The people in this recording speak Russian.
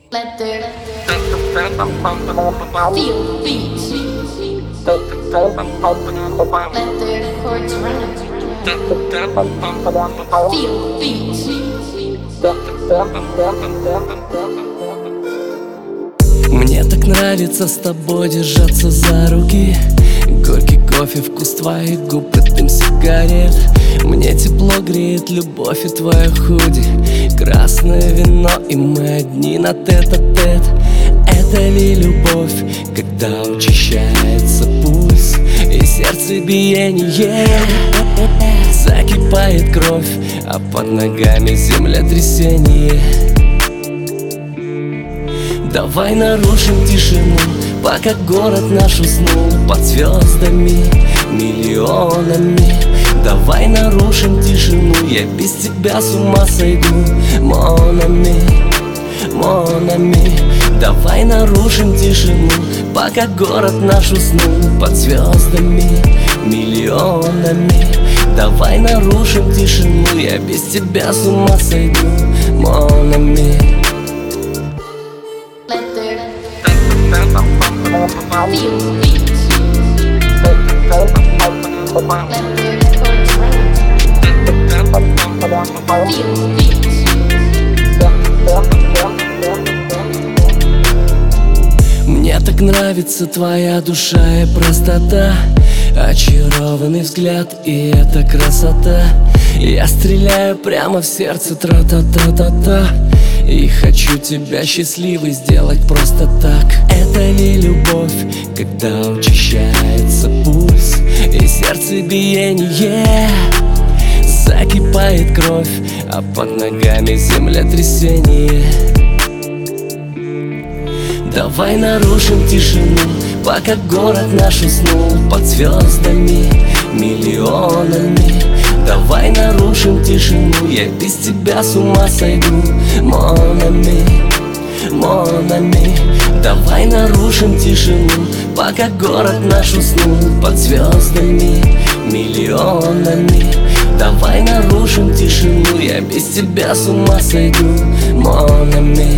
Let there feel the beat. Let the chords run. Feel the beat. Мне так нравится с тобой держаться за руки. Горький кофе, вкус твоих губ и дым сигарет. Мне тепло греет любовь и твоя худи. Красное вино и мы одни на тет-а-тет. Это ли любовь, когда учащается пульс и сердце биение? Закипает кровь, а под ногами землетрясение. Давай нарушим тишину, пока город наш уснул под звездами, миллионами. Давай нарушим тишину, я без тебя с ума сойду, монами, монами. Давай нарушим тишину, пока город наш уснул под звездами, миллионами. Давай нарушим тишину, я без тебя с ума сойду, монами. Let there feel the beat. Let the chords run. Feel the beat. Мне так нравится твоя душа и простота, очарованный взгляд и эта красота. Я стреляю прямо в сердце, тра-та-та-та-та. И хочу тебя счастливой сделать просто так. Это ли любовь, когда учащается пульс и сердце биение? Закипает кровь, а под ногами землетрясение. Давай нарушим тишину, пока город наш уснул под звездами, миллионами. Давай нарушим тишину, я без тебя с ума сойду, монами, монами. Давай нарушим тишину, пока город наш уснул под звездами, миллионами. Давай нарушим тишину, я без тебя с ума сойду, монами.